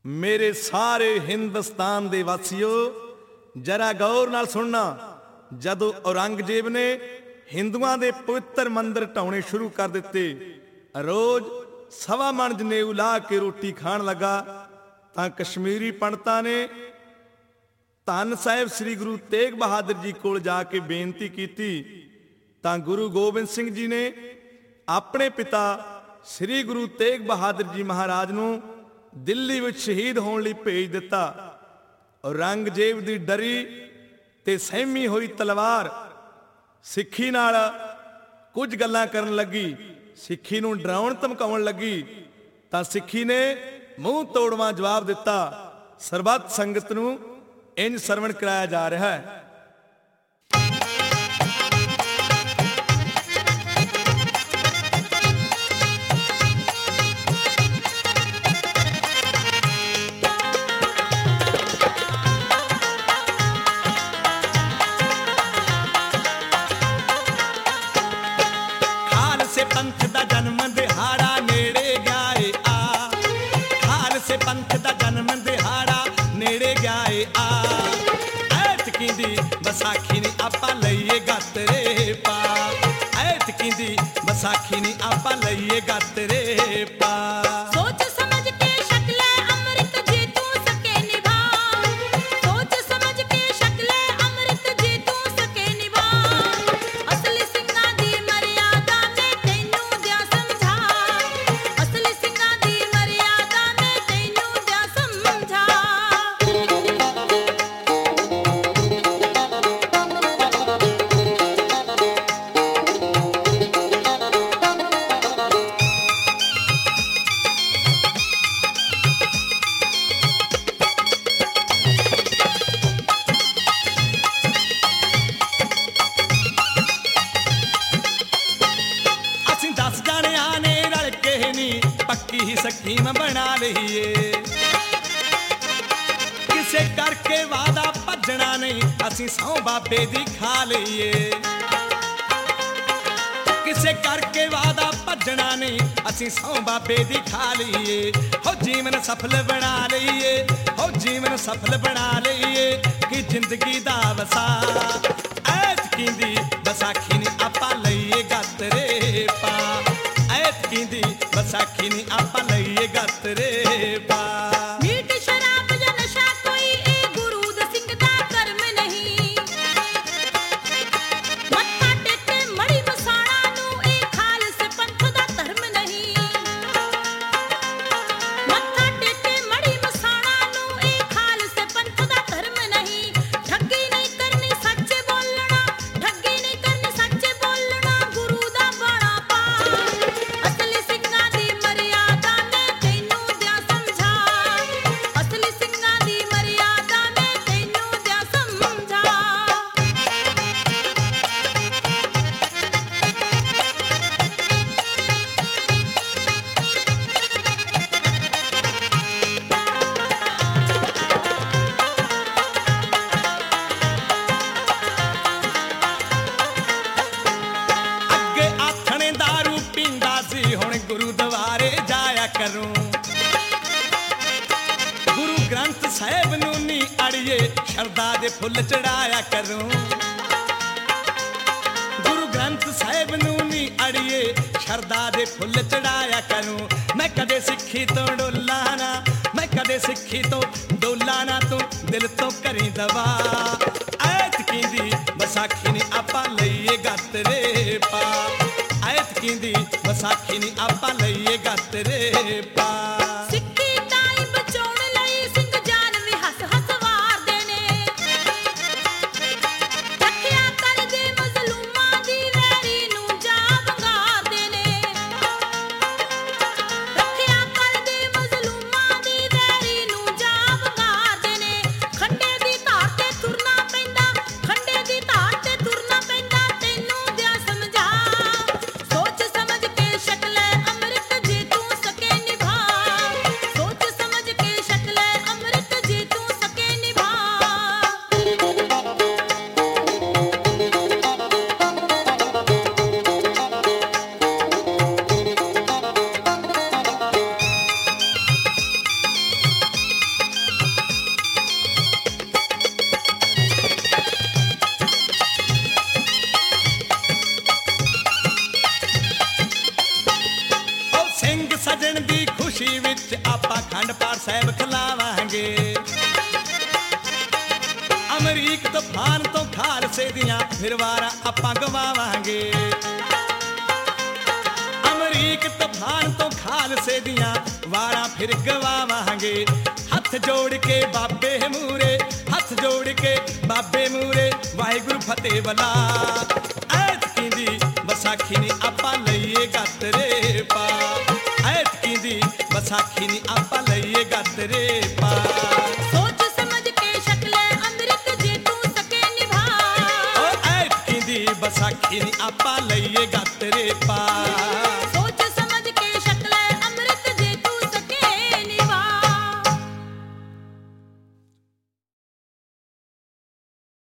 ਮੇਰੇ ਸਾਰੇ ਹਿੰਦੁਸਤਾਨ ਦੇ ਵਾਸੀਓ ਜਰਾ ਗੌਰ ਨਾਲ ਸੁਣਨਾ। ਜਦੋਂ ਔਰੰਗਜ਼ੇਬ ਨੇ ਹਿੰਦੂਆਂ ਦੇ ਪਵਿੱਤਰ ਮੰਦਰ ਢਾਉਣੇ ਸ਼ੁਰੂ ਕਰ ਦਿੱਤੇ, ਰੋਜ਼ ਸਵਾ ਮਣ ਜਨੇਊ ਲਾ ਕੇ ਰੋਟੀ ਖਾਣ ਲੱਗਾ, ਤਾਂ ਕਸ਼ਮੀਰੀ ਪੰਡਤਾਂ ਨੇ ਧੰਨ ਸਾਹਿਬ ਸ੍ਰੀ ਗੁਰੂ ਤੇਗ ਬਹਾਦਰ ਜੀ ਕੋਲ ਜਾ ਕੇ ਬੇਨਤੀ ਕੀਤੀ। ਤਾਂ ਗੁਰੂ ਗੋਬਿੰਦ ਸਿੰਘ ਜੀ ਨੇ ਆਪਣੇ ਪਿਤਾ ਸ੍ਰੀ ਗੁਰੂ ਤੇਗ ਬਹਾਦਰ ਜੀ ਮਹਾਰਾਜ ਨੂੰ ਦਿੱਲੀ ਵਿੱਚ ਸ਼ਹੀਦ ਹੋਣ ਲਈ ਭੇਜ ਦਿੱਤਾ। ਔਰੰਗਜ਼ੇਬ ਦੀ ਡਰੀ ਤੇ ਸਹਿਮੀ ਹੋਈ ਤਲਵਾਰ ਸਿੱਖੀ ਨਾਲ ਕੁਝ ਗੱਲਾਂ ਕਰਨ ਲੱਗੀ, ਸਿੱਖੀ ਨੂੰ ਡਰਾਉਣ ਧਮਕਾਉਣ ਲੱਗੀ। ਤਾਂ ਸਿੱਖੀ ਨੇ ਮੂੰਹ ਤੋੜਵਾਂ ਜਵਾਬ ਦਿੱਤਾ। ਸਰਬੱਤ ਸੰਗਤ ਨੂੰ ਇੰਜ ਸਰਵਣ ਕਰਾਇਆ ਜਾ ਰਿਹਾ ਹੈ। ਖਾਲਸੇ ਪੰਥ ਦਾ ਜਨਮ ਦਿਹਾੜਾ ਨੇੜੇ ਗਿਆ ਏ ਆ, ਖਾਲਸੇ ਪੰਥ ਦਾ ਜਨਮ ਦਿਹਾੜਾ ਨੇੜੇ ਗਿਆ ਏ ਆ। ਐਤਕੀ ਦੀ ਵਿਸਾਖੀ ਨੀ ਆਪਾਂ ਲਈਏ ਗਾਤਰੇ ਪਾ, ਐਤਕੀ ਦੀ ਵਿਸਾਖੀ ਨੀ ਆਪਾਂ ਲਈਏ ਗਾਤਰੇ ਪਾ। सोच समझ के शक्ले अमृत जी तू सके निभा, सोच समझ के शक्ले अमृत जी तू सके निभा। असली सिंगां दी मर्यादा में तैनू दिया समझा, असली सिंगां दी मर्यादा में तैनू दिया समझा। ਅਸੀਂ 10 ਜਾਣਿਆਂ ਨੇ ਰਲ ਕੇ ਨੀ ਪੱਕੀ ਹੀ ਸਕੀਮ ਬਣਾ ਲਈਏ, ਕਿਸੇ ਕਰਕੇ ਵਾਦਾ ਭੱਜਣਾ ਨਹੀਂ, ਅਸੀਂ ਸਹੁੰ ਬਾਬੇ ਦੀ ਖਾ ਲਈਏ। ਕਿਸੇ ਕਰਕੇ ਵਾਦਾ ਭੱਜਣਾ ਨਹੀਂ, ਅਸੀਂ ਸਹੁੰ ਬਾਬੇ ਦੀ ਖਾ ਲਈਏ। ਹੋ ਜੀਵਨ ਸਫਲ ਬਣਾ ਲਈਏ, ਹੋ ਜੀਵਨ ਸਫਲ ਬਣਾ ਲਈਏ ਕਿ ਜ਼ਿੰਦਗੀ ਦਾ ਵਸਾ। ਐਤਕੀ ਦੀ ਵਿਸਾਖੀ ਨੀ ਆਪਾਂ ਲਈਏ ਗਾਤਰੇ ਪਾ, ਐਤਕੀ ਦੀ ਵਿਸਾਖੀ ਨੀ ਆਪਾਂ ਲਈਏ ਗਾਤਰੇ ਪਾ। मीठ शराब या नशा कोई ए गुरूद सिंह दा कर्म नहीं, मत्था टेके मड़ी मसाणा नू ए खालसे पंथ दा धर्म नहीं, मत्था टेके मड़ी मसाणा नू ए खालसे पंथ दा धर्म नहीं। ठगी नहीं करनी सच बोलना, ठगी नहीं करनी सच बोलना, गुरु दा बाणा पा। असली सिंगां दी मर्यादा में तैनू दिया समझा, असली सिंगां दी मर्यादा में तैनू दिया समझा। ਅੱਗੇ ਆਥਣੇ ਦਾਰੂ ਪੀਂਦਾ ਸੀ, ਹੁਣ ਗੁਰੂਦੁਆਰੇ ਜਾਇਆ ਕਰੂੰ। ਗੁਰੂ ਗ੍ਰੰਥ ਸਾਹਿਬ ਨੂੰ ਨੀ ਅੜੀਏ ਸ਼ਰਧਾ ਦੇ ਫੁੱਲ ਚੜਾਇਆ ਕਰੂੰ। ਗੁਰੂ ਗ੍ਰੰਥ ਸਾਹਿਬ ਨੂੰ ਨੀ ਅੜੀਏ ਸ਼ਰਧਾ ਦੇ ਫੁੱਲ ਚੜਾਇਆ ਕਰੂੰ। ਮੈਂ ਕਦੇ ਸਿੱਖੀ ਤੋਂ ਡੋਲਾ ਨਾ, ਮੈਂ ਕਦੇ ਸਿੱਖੀ ਤੋਂ ਡੋਲਾ ਨਾ, ਤੂੰ ਦਿਲ ਤੋਂ ਕਰੀ ਦਵਾ। ਐਤਕੀ ਦੀ ਵਿਸਾਖੀ ਨੀ ਆਪਾਂ ਲਈਏ ਗਾਤਰੇ ਪਾ, ਐਤਕੀ ਦੀ ਵਿਸਾਖੀ ਨੀ ਆਪਾਂ ਲਈਏ ਗਾਤਰੇ ਪਾ। ਸਿੱਖੀ ਤਾਈਂ ਬਚਾਉਣ ਲਈ ਸਿੰਘ ਜਾਨ ਵੀ ਹੱਸ ਹੱਸ ਵਾਰਦੇ ਨੇ, ਰੱਖਿਆ ਕਰਦੇ ਮਜ਼ਲੂਮਾਂ ਦੀ ਵੈਰੀ ਨੂੰ ਜਾ ਵੰਗਾਰਦੇ ਨੇ, ਰੱਖਿਆ ਕਰਦੇ ਮਜ਼ਲੂਮਾਂ ਦੀ ਵੈਰੀ ਨੂੰ ਜਾ ਵੰਗਾਰਦੇ ਨੇ। ਖੰਡੇ ਦੀ ਧਾਰ ਤੇ ਤੁਰਨਾ ਪੈਂਦਾ, ਖੰਡੇ ਦੀ ਧਾਰ ਤੇ ਤੁਰਨਾ ਪੈਂਦਾ, ਤੈਨੂੰ ਦਿਆ ਸਮਝਾ। ਸੋਚ ਸਮਝ ਕੇ ਸ਼ਕਲੇ ਅੰਮ੍ਰਿਤ ਜੀ ਤੂੰ ਸਕੇ ਨਿਭਾ, ਖੰਡ ਪਾਠ ਸਾਹਿਬ ਖਿਲਾਵਾਂਗੇ ਅਮਰੀਕ ਤੂਫਾਨ ਤੋਂ ਖਾਲਸੇ ਦੀਆਂ ਫਿਰ ਵਾਰਾਂ ਆਪਾਂ ਗਵਾਵਾਂਗੇ ਅਮਰੀਕ ਤੂਫਾਨ ਤੋਂ ਖਾਲਸੇ ਦੀਆਂ ਵਾਰਾਂ ਫਿਰ ਗਵਾਵਾਂਗੇ ਹੱਥ ਜੋੜ ਕੇ ਬਾਬੇ ਮੂਰੇ ਹੱਥ ਜੋੜ ਕੇ ਬਾਬੇ ਮੂਰੇ ਵਾਹਿਗੁਰੂ ਫਤਿਹ ਬਲਾ ਐਤਕੀ ਦੀ ਵਿਸਾਖੀ ਨੀ ਆਪਾਂ ਲਈਏ ਗੱਤਰੇ ਪਾ ਐਤਕੀ ਦੀ ਵਿਸਾਖੀ ਨੀ ਆਪਾਂ ਲਈਏ ਗੱਤਰੇ ਪਾ सोच समझ के शक्ल अमृत जे तू सके निभा ਓ ਐਤਕੀ ਦੀ ਵਿਸਾਖੀ ਨੀ ਆਪਾਂ ਲਈਏ ਗੱਤਰੇ